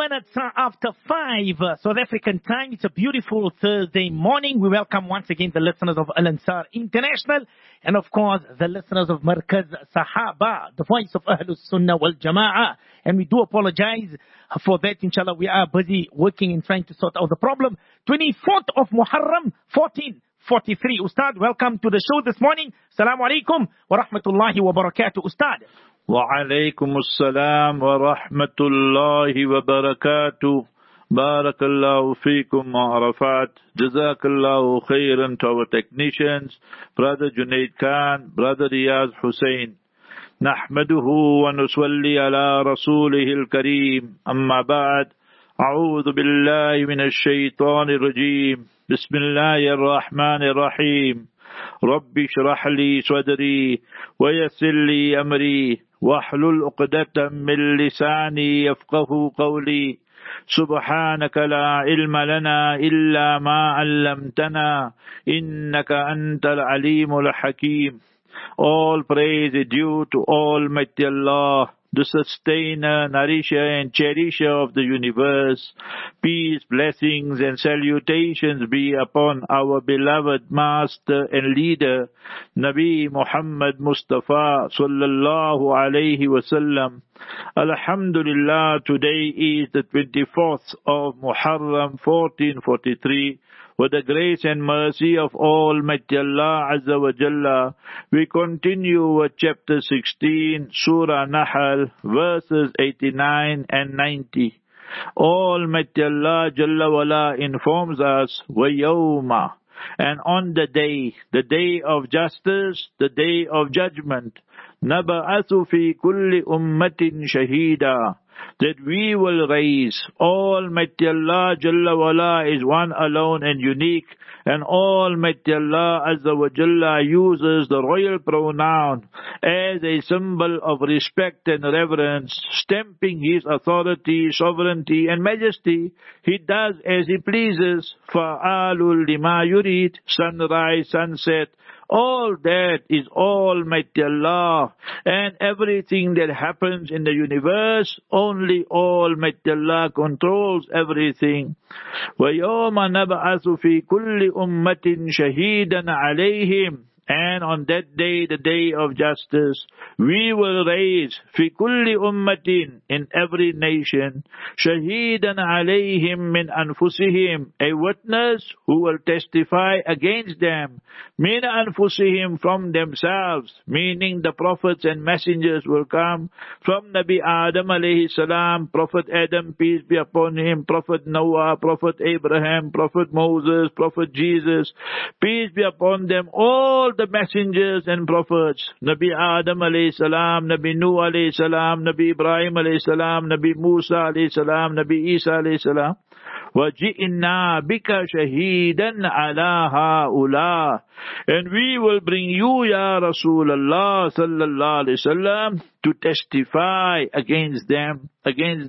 minutes after 5 South African time. It's a beautiful Thursday morning. We welcome once again the listeners of Al Ansar International and of course the listeners of Markaz Sahaba, the voice of Ahlus Sunnah wal Jama'ah. And we do apologize for that. Inshallah, we are busy working and trying to sort out the problem. 24th of Muharram, 1443. Ustad, welcome to the show this morning. Assalamu alaikum wa rahmatullahi wa barakatuh. Ustad. وعليكم السلام ورحمة الله وبركاته. بارك الله فيكم وعرفات. جزاك الله خيرا to our technicians, Brother Junaid Khan, Brother Riyaz Hussein. نحمده ونصلي على رسوله الكريم. أما بعد. أعوذ بالله من الشيطان الرجيم. بسم الله الرحمن الرحيم. رب اشرح لي صدري ويسر لي أمري واحلل عقدة من لساني يفقه قولي. سبحانك لا علم لنا إلا ما علمتنا إنك أنت العليم الحكيم. All praise is due to Almighty Allah, the sustainer, nourisher and cherisher of the universe. Peace, blessings and salutations be upon our beloved master and leader, Nabi Muhammad Mustafa sallallahu alayhi wasallam. Alhamdulillah, today is the 24th of Muharram 1443. With the grace and mercy of Almighty Allah Azza wa Jalla, we continue with chapter 16, Surah Nahl, verses 89 and 90. Almighty Allah Jalla wala informs us, وَيَوْمَ, and on the day of justice, the day of judgment, نَبَعَثُ فِي كُلِّ أُمَّةٍ شَهِيدًا, that we will raise. Almighty Allah Jalla wala is one alone and unique, and Almighty Allah Azza wa Jalla uses the royal pronoun as a symbol of respect and reverence, stamping His authority, sovereignty and majesty. He does as He pleases. Fa'alul lima yurid, sunrise, sunset, all that is Almighty Allah, and everything that happens in the universe, only Almighty Allah controls everything. وَيَوْمَ نَبْعَثُ فِي كُلِّ أُمَّةٍ شَهِيدًا عَلَيْهِمْ, and on that day, the day of justice, we will raise في كل أمة, in every nation, شهيدا عليهم من أنفسهم, a witness who will testify against them, من أنفسهم, from themselves, meaning the prophets and messengers will come from Nabi Adam alayhi salam, Prophet Adam, peace be upon him, Prophet Noah, Prophet Abraham, Prophet Moses, Prophet Jesus, peace be upon them, all the messengers and prophets, Nabi Adam alayhi salam, Nabi Nuh alayhi salam, Nabi Ibrahim alayhi salam, Nabi Musa alayhi salam, Nabi Isa alayhi salam. وَجِئِنَّا بِكَ شَهِيدًا عَلَى هَؤُلَاءِ, and we will bring you, Ya Rasulullah sallallahu alayhi wasallam, to testify against them, against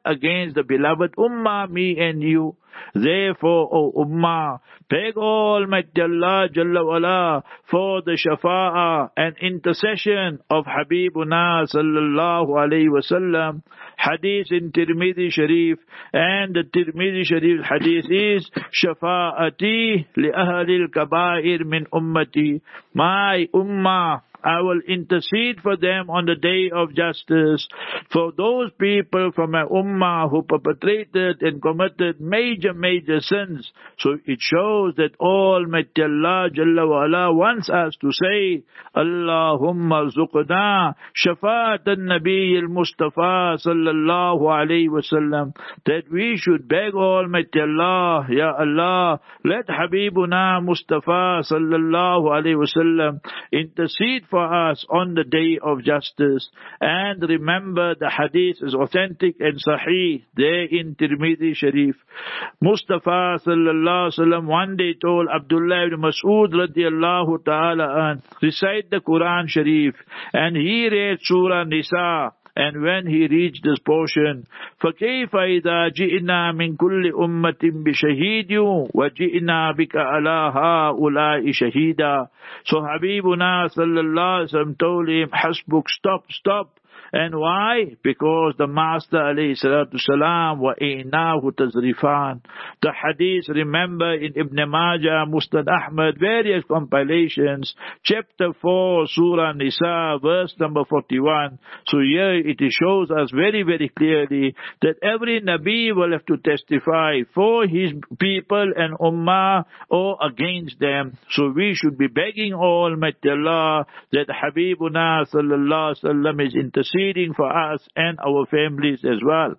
the beloved Ummah, me and you. Therefore, O Ummah, beg Almighty Allah Jalla wala for the shafa'ah and intercession of Habibuna sallallahu alayhi wasallam. Hadith in Tirmidhi Sharif, and the Tirmidhi Sharif hadith is shafa'ati li ahli al-kaba'ir min ummati, my ummah, I will intercede for them on the day of justice, for those people from my ummah who perpetrated and committed major sins. So it shows that Almighty Allah Jalla wa Ala wants us to say, Allahumma zuqna shafaat al-Nabi al-Mustafa sallallahu alayhi wasallam, that we should beg Almighty Allah, Ya Allah, let Habibuna Mustafa sallallahu alayhi wasallam intercede for us on the day of justice. And remember, the hadith is authentic and sahih there in Tirmidhi Sharif. Mustafa sallallahu alaihi wasallam one day told Abdullah ibn Mas'ud radiyallahu ta'ala an, recite the Quran Sharif, and he read Surah Nisa. And when he reached this portion, فَكَيْفَ إِذَا جِئْنَا مِنْ كُلِّ أُمَّةٍ بِشَهِيدٍ وَجِئْنَا بِكَ عَلَى هَؤُلَاءِ شَهِيدًا. So Habibuna sallallahu alaihi wasallam told him, Hasbuk, stop. And why? Because the Master alayhi salatu salam wa'inahu tazrifan. The hadith, remember, in Ibn Majah, Musnad Ahmad, various compilations, chapter 4, Surah Nisa, verse number 41. So here it shows us very, very clearly that every Nabi will have to testify for his people and Ummah or against them. So we should be begging Almighty Allah that Habibuna sallallahu alaihi wasallam is interceding for us and our families as well.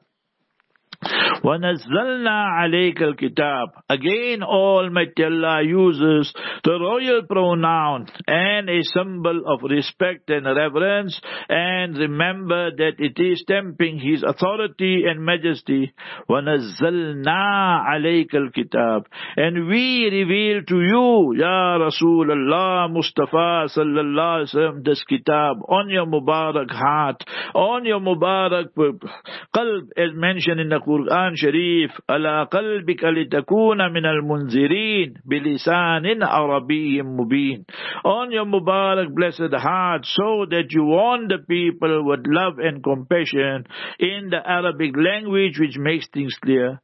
وَنَزَّلْنَا عَلَيْكَ الْكِتَابِ. Again, Almighty Allah uses the royal pronoun and a symbol of respect and reverence, and remember that it is stamping His authority and majesty. وَنَزَّلْنَا عَلَيْكَ الْكِتَابِ. And we reveal to you, Ya Rasulullah Mustafa sallallahu alaihi wasallam, this kitab on your Mubarak heart, on your Mubarak qalb, as mentioned in the Quran Sharif, ala qalbika litakuna min al-munzirin bilisanin arabiyyin mubin. On your Mubarak blessed heart, so that you warn the people with love and compassion in the Arabic language which makes things clear.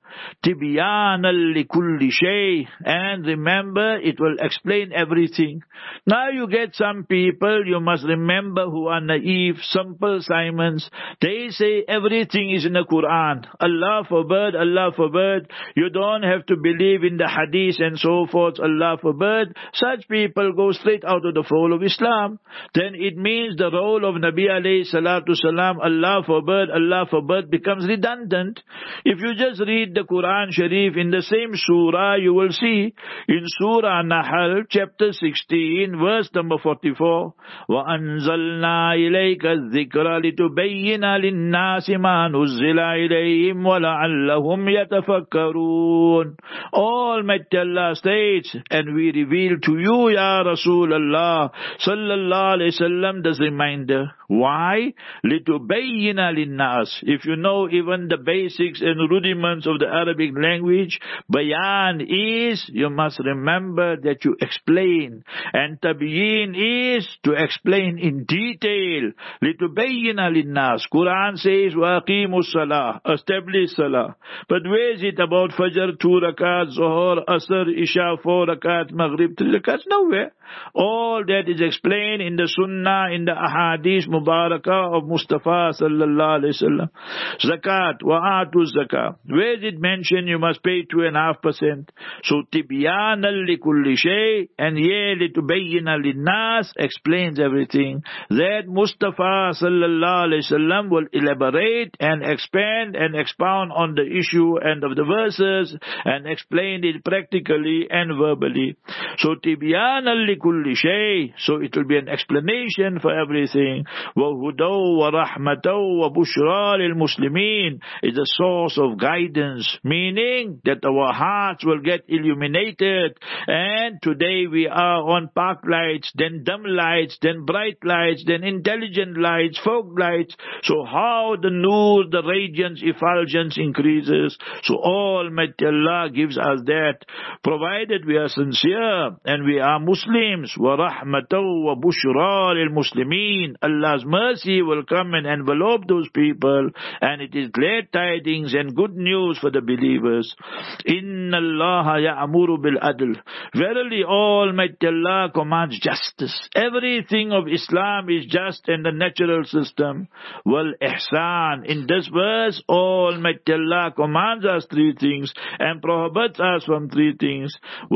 Tibyanan likulli shay. And remember, it will explain everything. Now you get some people, you must remember, who are naive, simple Simons. They say everything is in the Quran. Allah forbid, you don't have to believe in the hadith and so forth, Allah forbid. Such people go straight out of the fold of Islam. Then it means the role of Nabi alayhi salatu salam, Allah forbid, becomes redundant. If you just read the Quran Sharif in the same surah, you will see in Surah Nahl, chapter 16, verse number 44, وَأَنزَلْنَا إِلَيْكَ الذِّكْرَ لِتُبَيِّنَ لِلنَّاسِ مَا نُزِّلَ إِلَيْهِمْ وَلَعَلَّهُمْ يَتَفَكَّرُونَ. Almighty Allah states, and we reveal to you, Ya Rasulullah sallallahu alayhi wasallam, this reminder. Why? لِتُبَيِّنَ لِلنَّاسِ. If you know even the basics and rudiments of the Arabic language, bayan is, you must remember that you explain. And tabyin is to explain in detail. لِتُبَيِّنَ لِلنَّاسِ. Quran says, وَأَقِيمُوا الصَّلَاةِ. Establish salah. But where is it about Fajr 2 rakat, Zuhur, Asr, Isha 4 rakat, Maghrib 3 rakat? Nowhere. All that is explained in the Sunnah, in the Ahadith Mubarakah of Mustafa sallallahu alaihi wasallam. Zakat, wa'atu zakat. Where is it mentioned you must pay 2.5%? So tibyanan likulli shay, and here litubayyina linnas explains everything. That Mustafa sallallahu alaihi wasallam will elaborate and expand and expound on the issue and of the verses and explain it practically and verbally. So tibyanan likulli shay, so it will be an explanation for everything. وَهُدَوْ وَرَحْمَةَوْ وَبُشْرَى لِلْمُسْلِمِينَ is a source of guidance, meaning that our hearts will get illuminated. And today we are on park lights, then dim lights, then bright lights, then intelligent lights, fog lights. So how the nur, the radiance, effulgence increases. So Almighty Allah gives us that, provided we are sincere and we are Muslims. وَرَحْمَةَوْ وَبُشْرَى لِلْمُسْلِمِينَ. Allah's mercy will come and envelope those people, and it is glad tidings and good news for the believers. Inna Allah ya'muru bil adl. Verily Almighty Allah commands justice. Everything of Islam is just in the natural system. Wal ihsan. In this verse, Almighty Allah commands us 3 things and prohibits us from 3 things.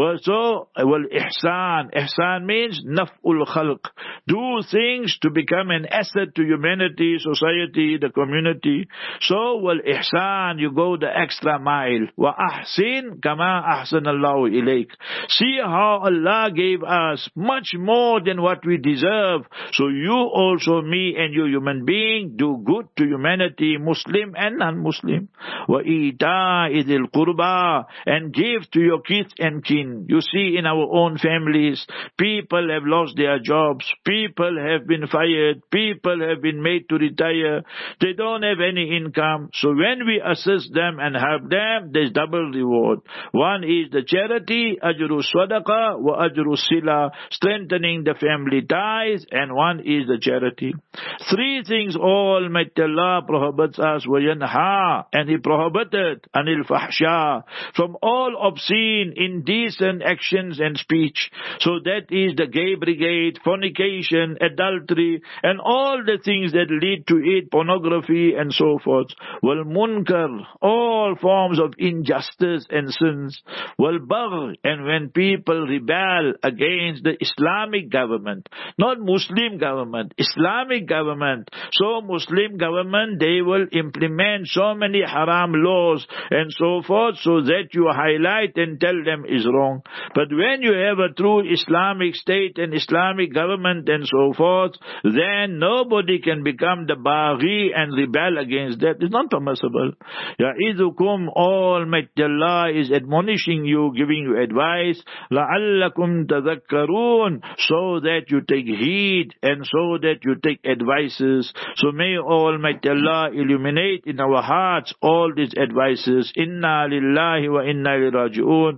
So, wal ihsan. Ihsan means naf'ul khalq. Do things to become an asset to humanity, society, the community. So, wal ihsan, you go the extra mile. Wa ahsin kama ahsanallahu ilayk. See how Allah gave us much more than what we deserve. So you also, me and you human being, do good to humanity, Muslim and non-Muslim. وَإِيتَاءِ ذِي الْقُرْبَى, and give to your kith and kin. You see, in our own families, people have lost their jobs, people have been fired, people have been made to retire, they don't have any income. So when we assist them and help them, there's double reward. One is the charity, ajru sadaqa wa ajru sila, strengthening the family ties, and one is the charity. Three things Almighty Allah prohibits us, وَيَنْهَا, and He prohibited anil fahsha, from all obscene, indecent actions and speech. So that is the gay brigade, fornication, adultery, and all the things that lead to it, pornography and so forth. Wal munkar, all forms of injustice and sins. Wal bagh, and when people rebel against the Islamic government, not Muslim government, Islamic government. So Muslim government, they will implement so many haram laws and so forth, so that you highlight and tell them is wrong. But when you have a true Islamic state and Islamic government and so forth, then nobody can become the baghi and rebel against that. It's not permissible. Ya'idukum, Almighty Allah is admonishing you, giving you advice, la'allakum tadhakkarun, so that you take heed and so that you take advices. So may Almighty Allah illuminate in our hearts all these advices. Inna lillahi wa inna ilayhi raji'un.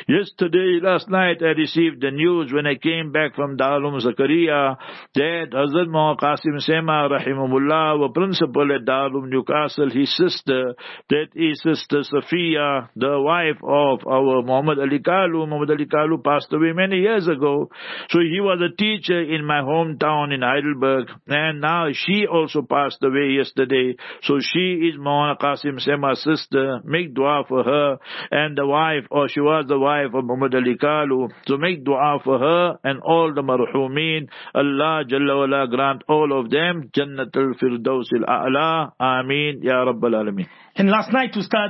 Last night I received the news when I came back from Darul Zakaria that Hazrat Muhammad Qasim Sema rahimahullah, were principal at Darul Newcastle, his sister, that is Sister Safiya, the wife of our Muhammad Ali Kalu. Muhammad Ali Kalu passed away many years ago. So he was a teacher in my hometown in Heidelberg, and now she also passed away yesterday. So she is Muhammad Qasim Sema's sister. Make dua for her, and the wife, or she was the wife of Muhammad Ali Kalu. So make dua for her and all the marhumeen. Allah Jalla wala grant all of them Jannatul Firdausil A'la. Ameen Ya Rabbal Alameen. And last night, Ustad,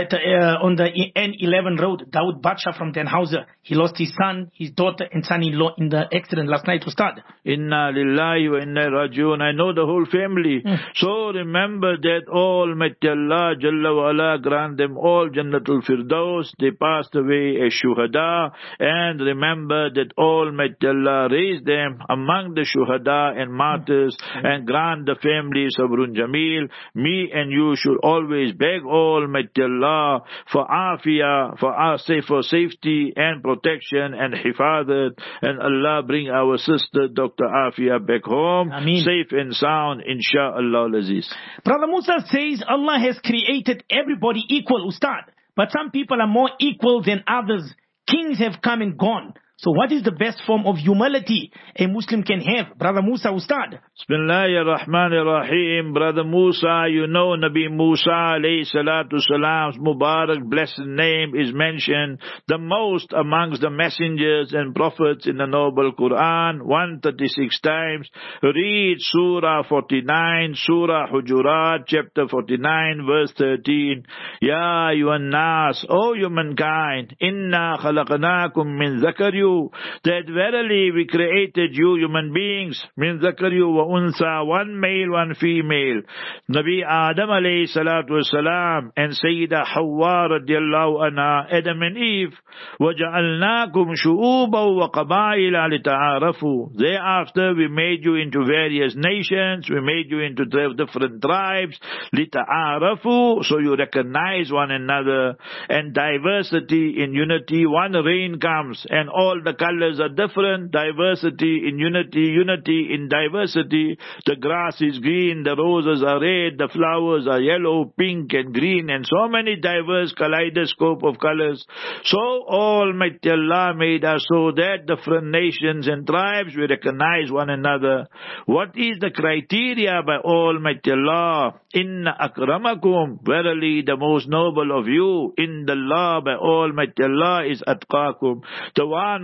on the N11 road, Dawood Badsha from Denhauser, he lost his son, his daughter, and son-in-law in the accident last night, Ustad. Inna lillahi wa inna rajiun. I know the whole family. So remember that Almighty Allah Jalla wa ala grant them all Jannatul Firdaus. They passed away as shuhada. And remember that Almighty Allah raised them among the shuhada and martyrs, and grant the family Sabrun Jameel. Me and you should always beg Almighty Allah for afiyah, for safety and protection and hifadat, and Allah bring our sister Dr. Afia back home, Ameen, safe and sound, insha'Allah Aziz. Brother Musa says Allah has created everybody equal, Ustad, but some people are more equal than others. Kings have come and gone. So what is the best form of humility a Muslim can have? Brother Musa, Ustad. Bismillahir Rahmanir Rahim. Brother Musa, you know Nabi Musa alayhi salatu salam's Mubarak blessed name is mentioned the most amongst the messengers and prophets in the noble Quran, 136 times. Read Surah 49, Surah Hujurat, chapter 49, verse 13. Ya ayyuhan nas, O humankind, inna khalaqnakum min zakariyu, that verily we created you human beings, min zakariyu wa unsa, one male, one female. Nabi Adam alayhi salatu wasalam and Sayyida Hawa radiallahu anha, Adam and Eve, وَجَعَلْنَاكُمْ شُعُوبًا وَقَبَائِلًا لِتَعَارَفُوا. Thereafter we made you into various nations, we made you into different tribes, لِتَعَارَفُوا, so you recognize one another, and diversity in unity. One rain comes and all the colors are different, diversity in unity, unity in diversity. The grass is green, the roses are red, the flowers are yellow, pink and green, and so many diverse kaleidoscope of colors. So Almighty Allah made us so that different nations and tribes, we recognize one another. What is the criteria by Almighty Allah? Inna akramakum, verily the most noble of you in the law by Almighty Allah is atqakum, the one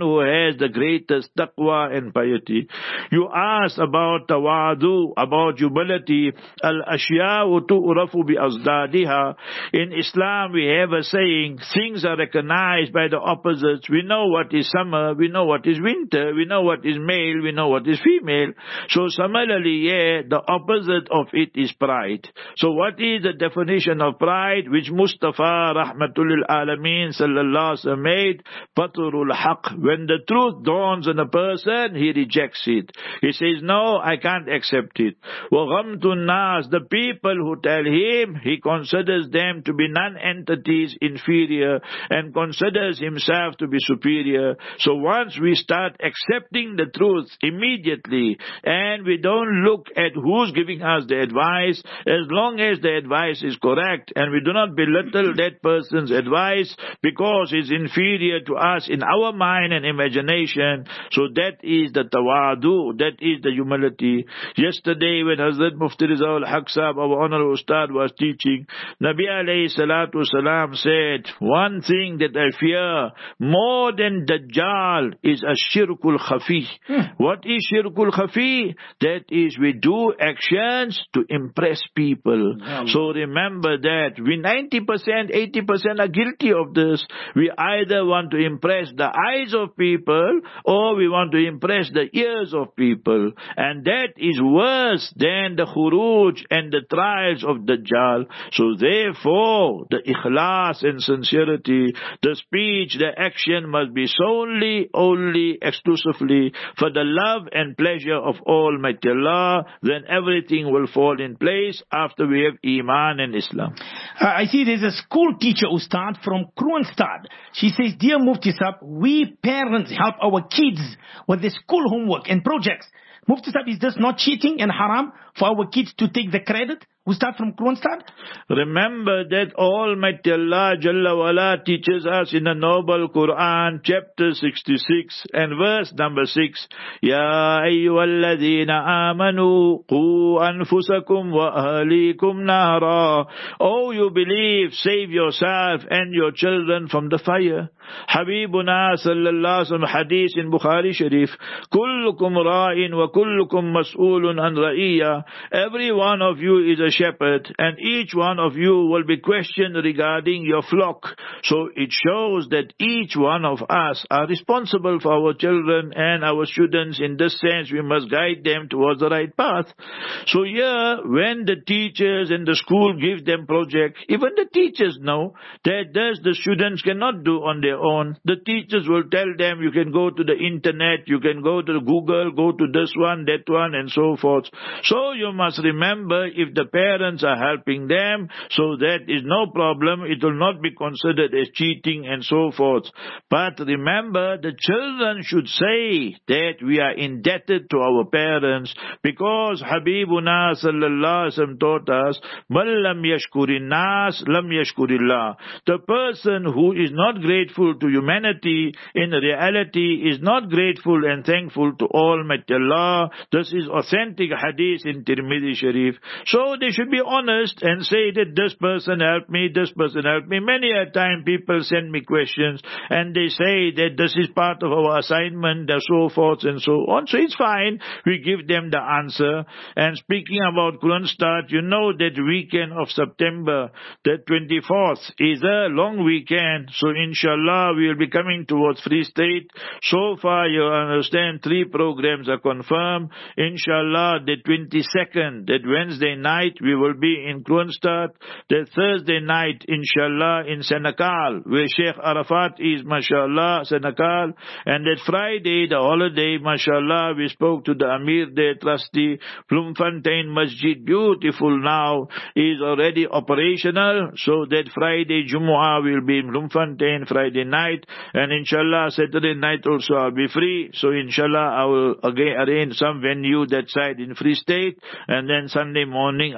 who has the greatest taqwa and piety. You ask about tawadu, about humility. Al-ashya'u tu'rafu bi-azdadiha. In Islam we have a saying, things are recognized by the opposites. We know what is summer, we know what is winter, we know what is male, we know what is female. So similarly, the opposite of it is pride. So what is the definition of pride, which Mustafa Rahmatul Alameen Sallallahu Alaihi Wasallam made? Paturul Haq. When the truth dawns on a person, he rejects it. He says, no, I can't accept it. Wa ghamtun nas, the people who tell him, he considers them to be non-entities inferior and considers himself to be superior. So once we start accepting the truth immediately and we don't look at who's giving us the advice, as long as the advice is correct and we do not belittle that person's advice because it's inferior to us in our mind and imagination, so that is the tawadu, that is the humility. Yesterday when Hazrat Mufti Rizal Haq Sahab, our honorable Ustad, was teaching, Nabi alayhi salatu salam said, one thing that I fear more than Dajjal is a shirkul khafi. What is shirkul khafi? That is, we do actions to impress people. So remember that we 90%, 80% are guilty of this. We either want to impress the eyes of people or we want to impress the ears of people. And that is worse than the khuruj and the trials of Dajjal. So therefore, the ikhlas and sincerity, the speech, the action must be solely, only, exclusively for the love and pleasure of Almighty Allah. Then everything will fall in place after we have Iman and Islam. I see there's a school teacher, Ustad, from Kroonstad. She says, dear Mufti Sahib, we parents help our kids with the school homework and projects. Mufti Sahib, is this not cheating and haram for our kids to take the credit? Ustad from Kroonstad? Remember that Almighty Allah Jalla wala teaches us in the noble Quran, chapter 66 and verse number 6. Ya ayyuhalladhina amanu qu anfusakum wa ahlikum nara. Oh, you believe, save yourself and your children from the fire. Habibuna sallallahu alaihi wasallam hadith in Bukhari Sharif. Kullukum ra'in wa kullukum mas'ulun an ra'iyya. Every one of you is a shepherd, and each one of you will be questioned regarding your flock. So it shows that each one of us are responsible for our children and our students. In this sense, we must guide them towards the right path. So here, when the teachers and the school give them project, even the teachers know that this the students cannot do on their own. The teachers will tell them, you can go to the internet, you can go to Google, go to this one, that one, and so forth. So you must remember, if the parents are helping them, so that is no problem. It will not be considered as cheating and so forth. But remember, the children should say that we are indebted to our parents, because Habibuna sallallahu alaihi wasallam taught us, "Man lam yashkurin nas, lam yashkurillah." The person who is not grateful to humanity, in reality is not grateful and thankful to Almighty Allah. This is authentic hadith in Tirmidhi Sharif. So they should be honest and say that this person helped me, this person helped me. Many a time people send me questions and they say that this is part of our assignment, and so forth and so on. So it's fine. We give them the answer. And speaking about Kroonstad, you know that weekend of September, the 24th, is a long weekend. So inshallah, we will be coming towards Free State. So far, you understand, 3 programs are confirmed. Inshallah, the 22nd, that Wednesday night, we will be in Kroonstad. The Thursday night, inshallah, in Senekal, where Sheikh Arafat is, mashallah, Senekal. And that Friday, the holiday, mashallah, we spoke to the Amir, the trustee, Bloemfontein Masjid, beautiful now, is already operational. So that Friday, Jumu'ah, will be in Bloemfontein, Friday night. And inshallah, Saturday night also I'll be free. So inshallah, I will again arrange some venue that side in Free State. And then Sunday morning, I'll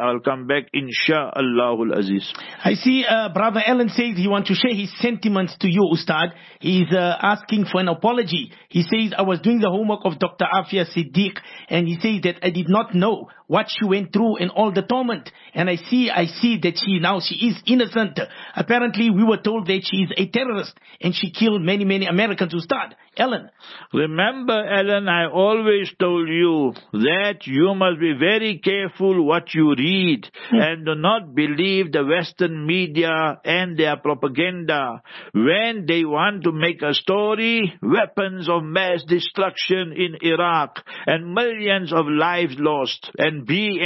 I'll come back, Insha'Allahul Aziz. I see Brother Alan says he wants to share his sentiments to you, Ustad. He's asking for an apology. He says, I was doing the homework of Dr. Afia Siddiq, and he says that I did not know what she went through and all the torment. And I see that she is innocent. Apparently, we were told that she is a terrorist, and she killed many, many Americans, Ustad. Alan. Remember, Alan, I always told you that you must be very careful what you read and do not believe the Western media and their propaganda. When they want to make a story, weapons of mass destruction in Iraq and millions of lives lost, and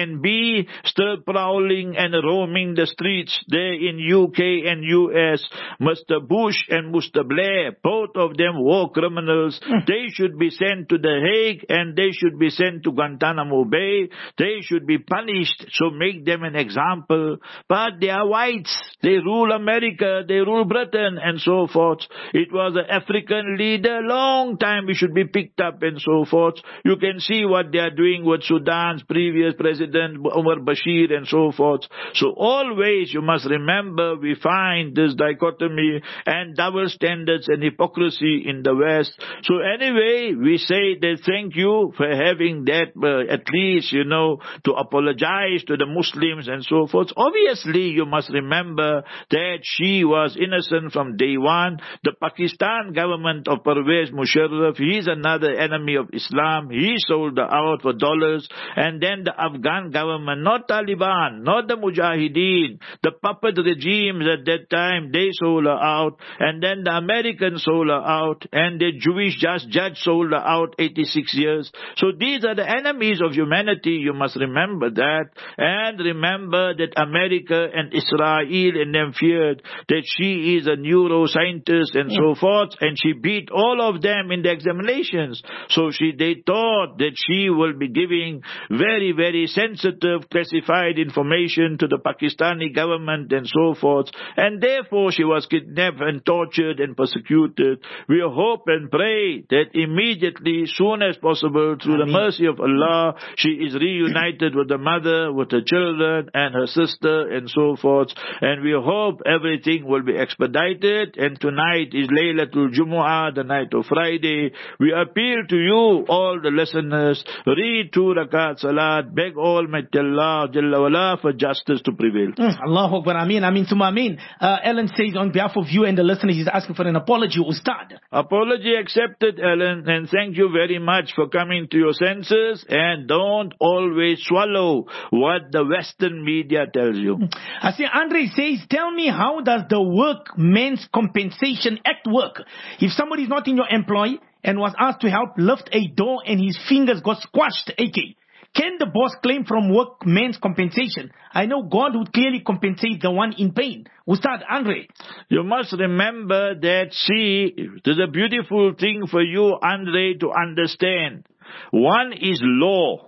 BNB still prowling and roaming the streets there in UK and US. Mr. Bush and Mr. Blair, both of them war criminals. They should be sent to The Hague and they should be sent to Guantanamo Bay. They should be punished, so make them an example. But they are whites. They rule America, they rule Britain and so forth. It was an African leader, long time we should be picked up and so forth. You can see what they are doing with Sudan's previous president, Omar Bashir and so forth. So always you must remember we find this dichotomy and double standards and hypocrisy in the West. So anyway, we say that thank you for having that, at least, to apologize to the Muslims and so forth. Obviously, you must remember that she was innocent from day one. The Pakistan government of Pervez Musharraf, he's another enemy of Islam. He sold her out for dollars. And then the Afghan government, not Taliban, not the Mujahideen, the puppet regimes at that time, they sold her out. And then the Americans sold her out. And the Jewish judge sold her out 86 years. So these are the enemies of humanity. You must remember that. And remember that America and Israel and them feared that she is a neuroscientist and so forth. And she beat all of them in the examinations. So they thought that she will be giving very, very sensitive, classified information to the Pakistani government and so forth. And therefore she was kidnapped and tortured and persecuted. We hope and pray that immediately, soon as possible, through the mercy of Allah, she is reunited with the mother, with her children and her sister and so forth. And we hope everything will be expedited. And tonight is Laylatul Jumu'ah, the night of Friday. We appeal to you, all the listeners, read 2 rakat salat, beg Almighty Allah Jalla wala for justice to prevail. Allahu Akbar, Ameen, Ameen, Summa Ameen. Alan says on behalf of you and the listeners, he's asking for an apology, Ustad. Apology accepted, Alan, and thank you very much for coming to your senses, and don't always swallow what the Western media tells you. I see Andre says, tell me, how does the Workmen's Compensation Act work? If somebody is not in your employ and was asked to help lift a door and his fingers got squashed, AK, can the boss claim from workmen's compensation? I know God would clearly compensate the one in pain. Ustad Andre. You must remember that, there's a beautiful thing for you, Andre, to understand. One is law.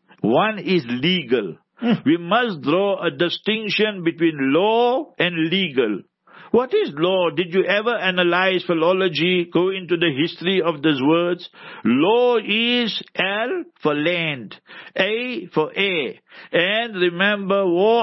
One is legal. We must draw a distinction between law and legal. What is law? Did you ever analyze philology, go into the history of these words? Law is L for land, A for air, and remember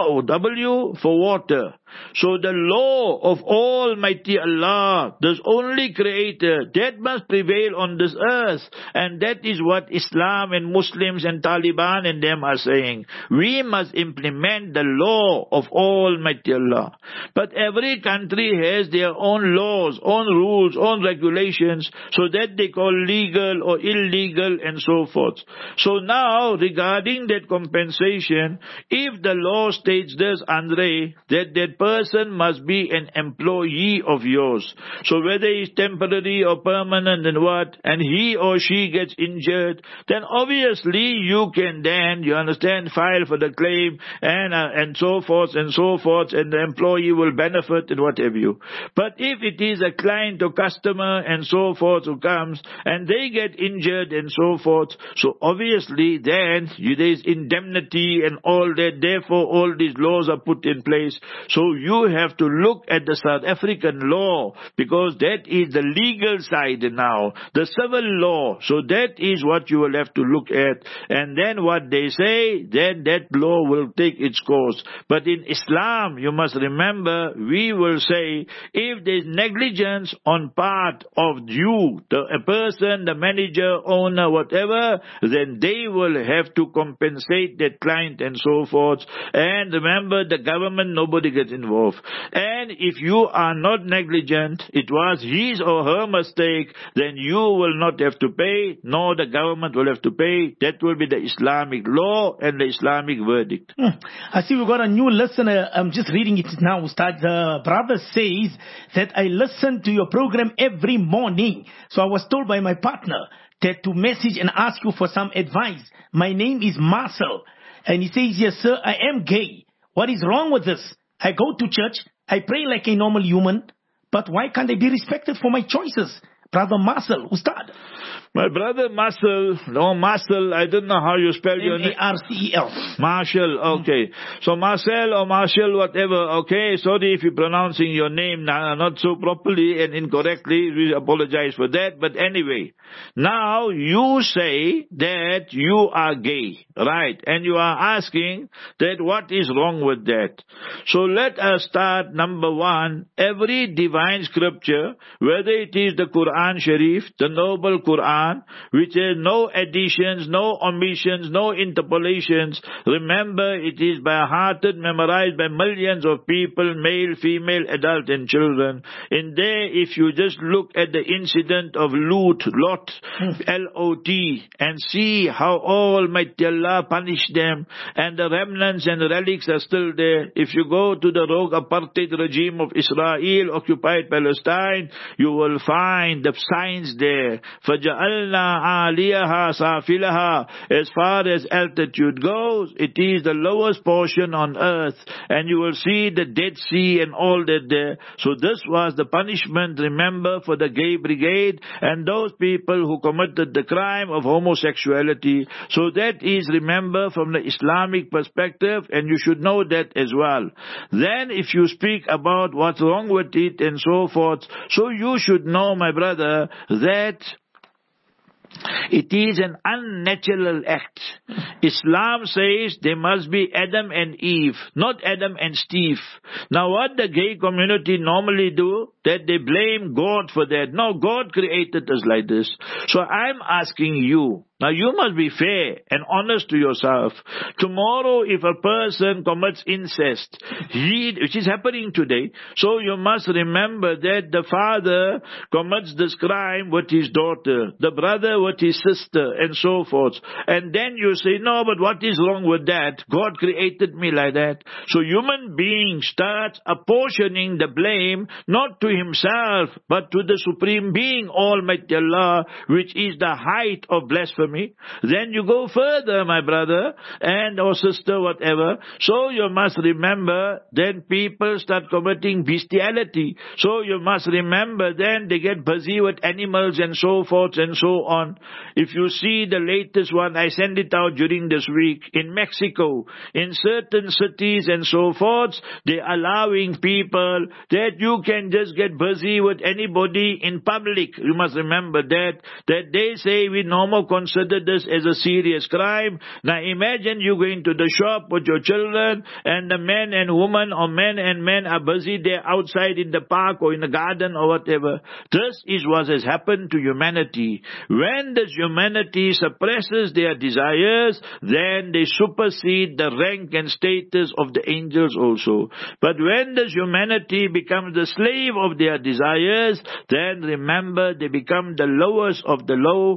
W for water. So the law of Almighty Allah, this only Creator, that must prevail on this earth. And that is what Islam and Muslims and Taliban and them are saying. We must implement the law of Almighty Allah. But every country has their own laws, own rules, own regulations, so that they call legal or illegal and so forth. So now, regarding that compensation, if the law states this, Andre, that person must be an employee of yours. So whether he's temporary or permanent and he or she gets injured, then obviously you can file for the claim and so forth, and the employee will benefit and what have you. But if it is a client or customer and so forth who comes and they get injured and so forth, so obviously then there is indemnity and all that. Therefore all these laws are put in place. So So you have to look at the South African law, because that is the legal side now, the civil law. So that is what you will have to look at. And then what they say, then that law will take its course. But in Islam, you must remember, we will say, if there is negligence on part of you, a person, the manager, owner, whatever, then they will have to compensate that client and so forth. And remember, the government, nobody gets involved. And if you are not negligent, it was his or her mistake, then you will not have to pay, nor the government will have to pay. That will be the Islamic law and the Islamic verdict. I see we've got a new listener. I'm just reading it now, Ustad. The brother says that I listen to your program every morning. So I was told by my partner that to message and ask you for some advice. My name is Marcel. And he says, yes, sir, I am gay. What is wrong with this? I go to church. I pray like a normal human. But why can't I be respected for my choices? Brother Marcel, Ustad. My brother Marcel, I don't know how you spell your name. Marcel. Marshall, okay. So Marcel or Marshall, whatever, okay. Sorry if you're pronouncing your name not so properly and incorrectly. We apologize for that. But anyway, now you say that you are gay, right? And you are asking that what is wrong with that. So let us start, number one, every divine scripture, whether it is the Quran Sharif, the Noble Quran, which has no additions, no omissions, no interpolations. Remember, it is by hearted, memorized by millions of people, male, female, adult and children. In there, if you just look at the incident of Lot, L-O-T, and see how Almighty Allah punished them, and the remnants and relics are still there. If you go to the rogue apartheid regime of Israel, occupied Palestine, you will find the signs there. As far as altitude goes, it is the lowest portion on earth, and you will see the Dead Sea and all that there. So this was the punishment, remember, for the gay brigade and those people who committed the crime of homosexuality. So that is, remember, from the Islamic perspective, and you should know that as well. Then if you speak about what's wrong with it and so forth, so you should know, my brother, that it is an unnatural act. Islam says there must be Adam and Eve, not Adam and Steve. Now what the gay community normally do, that they blame God for that. No, God created us like this. So I'm asking you, now you must be fair and honest to yourself. Tomorrow if a person commits incest, which is happening today, so you must remember that the father commits this crime with his daughter, the brother with his sister and so forth. And then you say, no, but what is wrong with that? God created me like that. So human being starts apportioning the blame not to himself but to the Supreme Being, Almighty Allah, which is the height of blasphemy. Then you go further, my brother and or sister, whatever. So you must remember, then people start committing bestiality. So you must remember, then they get busy with animals and so forth and so on. If you see the latest one, I send it out during this week, in Mexico, in certain cities and so forth, they're allowing people that you can just get busy with anybody in public. You must remember that they say we no more consider this as a serious crime. Now imagine you going to the shop with your children and the men and women or men and men are busy there outside in the park or in the garden or whatever. This is what has happened to humanity. When this humanity suppresses their desires, then they supersede the rank and status of the angels also. But when this humanity becomes the slave of their desires, then remember they become the lowest of the low.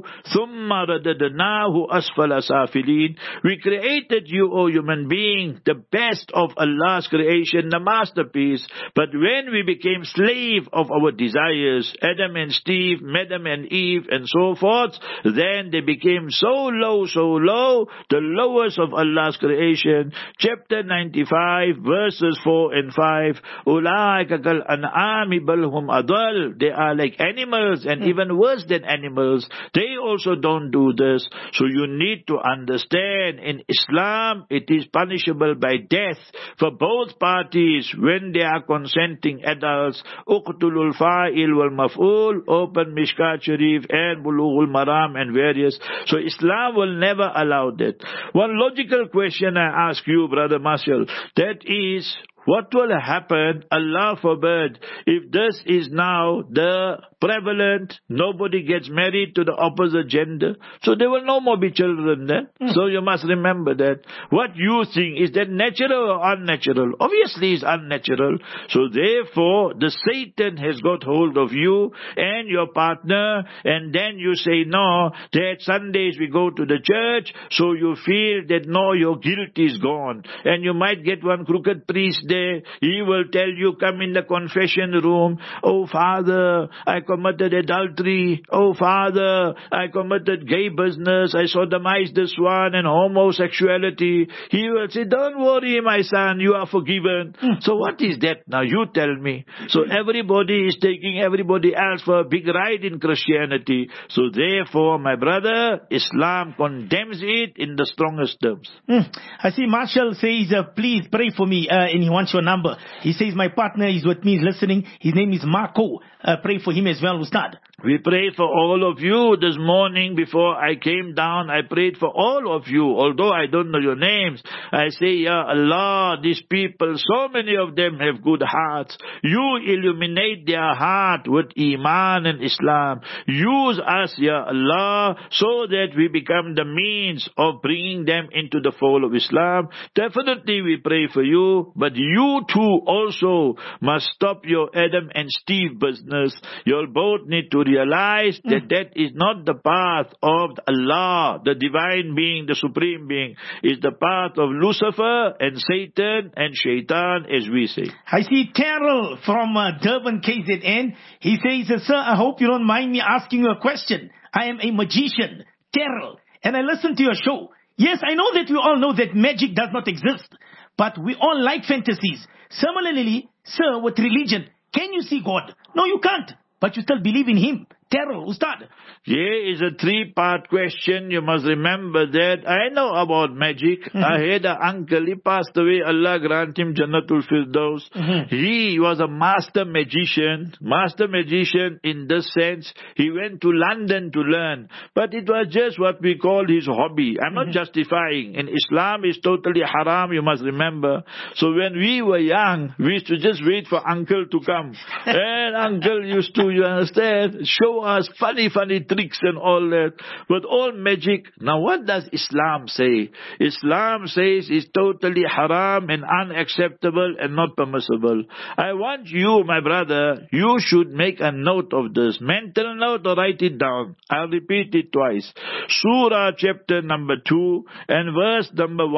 We created you, O human being, the best of Allah's creation, the masterpiece. But when we became slave of our desires, Adam and Steve, Adam and Eve and so forth, then they became so low, the lowest of Allah's creation. Chapter 95, verses 4 and 5. They are like animals and even worse than animals. They also don't do this. So you need to understand, in Islam, it is punishable by death for both parties when they are consenting adults. Uqtulul fa'il wal maf'ul, open Mishkat Sharif and Bulughul Maram and various. So Islam will never allow that. One logical question I ask you, Brother Marshall, that is, what will happen, Allah forbid, if this is now the prevalent, nobody gets married to the opposite gender? So there will no more be children then. So you must remember that. What you think, is that natural or unnatural? Obviously it's unnatural. So therefore, the Satan has got hold of you and your partner, and then you say, no, that Sundays we go to the church, so you feel that no, your guilt is gone. And you might get one crooked priest there. He will tell you, come in the confession room. Oh, Father, I committed adultery. Oh, Father, I committed gay business. I sodomized this one and homosexuality. He will say, don't worry, my son, you are forgiven. So what is that now? You tell me. So everybody is taking everybody else for a big ride in Christianity. So therefore, my brother, Islam condemns it in the strongest terms. I see Marshall says, please pray for me, and he wants your number. He says, my partner is with me, is listening. His name is Marco. Pray for him as well, Ustad. We pray for all of you. This morning before I came down, I prayed for all of you. Although I don't know your names, I say, Ya Allah, these people, so many of them have good hearts. You illuminate their heart with Iman and Islam. Use us, Ya Allah, so that we become the means of bringing them into the fold of Islam. Definitely we pray for you, but you too also must stop your Adam and Steve business. You'll both need to realize that that is not the path of Allah, the divine being, the supreme being. Is the path of Lucifer and Satan and Shaitan, as we say. I see Terrell from Durban, KZN. He says, sir, I hope you don't mind me asking you a question. I am a magician, Terrell, and I listen to your show. Yes, I know that we all know that magic does not exist, but we all like fantasies. Similarly, sir, with religion, can you see God? No, you can't. But you still believe in Him. Terrell, Ustad. Yeah, it's a three-part question. You must remember that. I know about magic. I had an uncle. He passed away. Allah grant him Jannatul Firdaus. He was a master magician. Master magician in this sense. He went to London to learn. But it was just what we call his hobby. I'm not justifying. In Islam, it's totally haram. You must remember. So when we were young, we used to just wait for uncle to come. And uncle used to, you understand, show us funny tricks and all that. But all magic. Now what does Islam say? Islam says it's totally haram and unacceptable and not permissible. I want you, my brother, you should make a note of this. Mental note or write it down. I'll repeat it twice. Surah chapter number 2 and verse number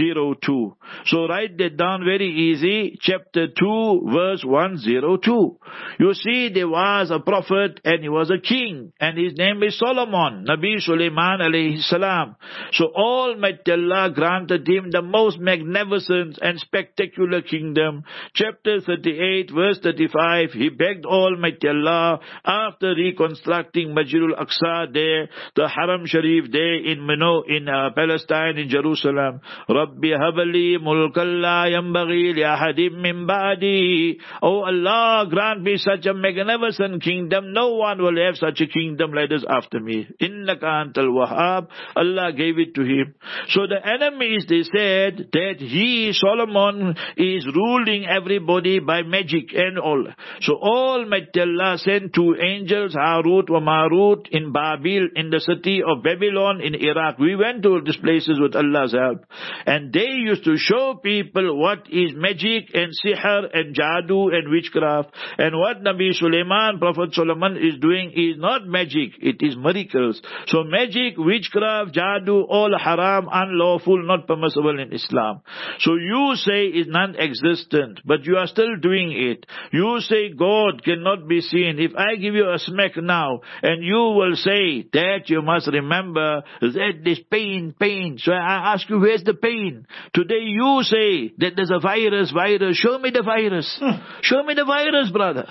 102. So write that down very easy. Chapter 2 verse 102. You see, there was a prophet and he was a king, and his name is Solomon, Nabi Sulaiman alayhi salam. So Almighty Allah granted him the most magnificent and spectacular kingdom. Chapter 38 verse 35, he begged Almighty Allah, after reconstructing Masjidul Aqsa there, the Haram Sharif there in Mino, in Palestine, in Jerusalem. Rabbi habali mulkan la yambaghi li ahadim min ba'di. Oh Allah, grant me such a magnificent kingdom. No one will have such a kingdom like this after me. Innaka antal wahhab. Allah gave it to him. So the enemies, they said that he, Solomon, is ruling everybody by magic and all. So Almighty Allah sent two angels, Harut wa Marut, in Babil, in the city of Babylon in Iraq. We went to these places with Allah's help. And they used to show people what is magic and sihr and jadoo and witchcraft. And what Nabi Sulaiman, Prophet Solomon, is doing is not magic, it is miracles. So magic, witchcraft, jadoo, all haram, unlawful, not permissible in Islam. So you say it's non-existent, but you are still doing it. You say God cannot be seen. If I give you a smack now, and you will say that you must remember that there's pain. So I ask you, where's the pain? Today you say that there's a virus. Show me the virus. Show me the virus, brother.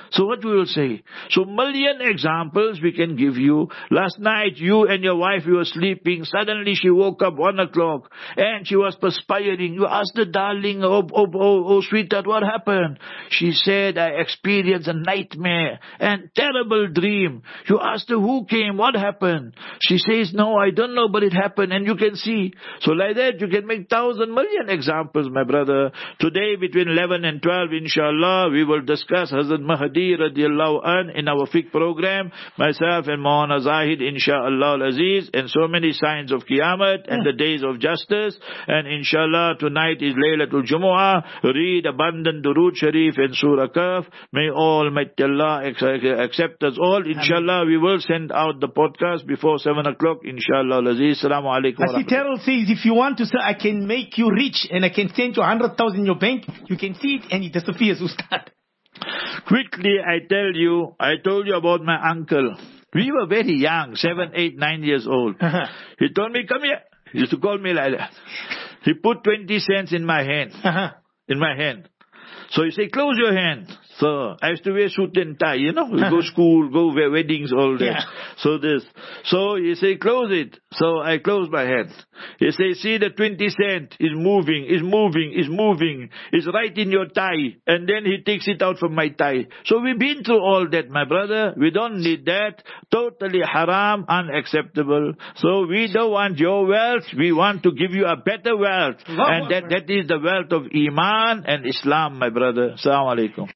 So what we will say? So million examples we can give you. Last night you and your wife, you were sleeping. Suddenly she woke up 1 o'clock and she was perspiring. You asked the darling, oh sweetheart, what happened? She said, I experienced a nightmare and terrible dream. You asked her, who came? What happened? She says, no, I don't know, but it happened. And you can see. So like that, you can make 1,000 million examples, my brother. Today between 11 and 12, inshallah, we will discuss Hazrat Mahdi radiallahu an in our fiqh program. Myself and Maulana Zahid, inshallah al-Aziz, and so many signs of Qiyamah and the days of justice. And inshallah, tonight is Laylatul Jumu'ah. Read abundant Durood Sharif and Surah Kahf. May Almighty Allah accept us all. Inshallah, we will send out the podcast before 7 o'clock. Inshallah al-Aziz. Assalamu alaikum. Asi Terrell says, if you want to say, I can make you rich and I can send you 100,000 in your bank, you can see it and it disappears, Ustad. Quickly, I told you about my uncle. We were very young, 7, 8, 9 years old. He told me, come here. He used to call me like that. He put 20 cents in my hand. In my hand. So he said, close your hand. So I used to wear suit and tie, we go school, go weddings, all that. Yeah. So he said, close it. So I closed my hand. He said, see the 20 cent is moving. It's right in your tie. And then he takes it out from my tie. So we've been through all that, my brother. We don't need that. Totally haram, unacceptable. So we don't want your wealth. We want to give you a better wealth. And that is the wealth of Iman and Islam, my brother. Assalamu alaikum.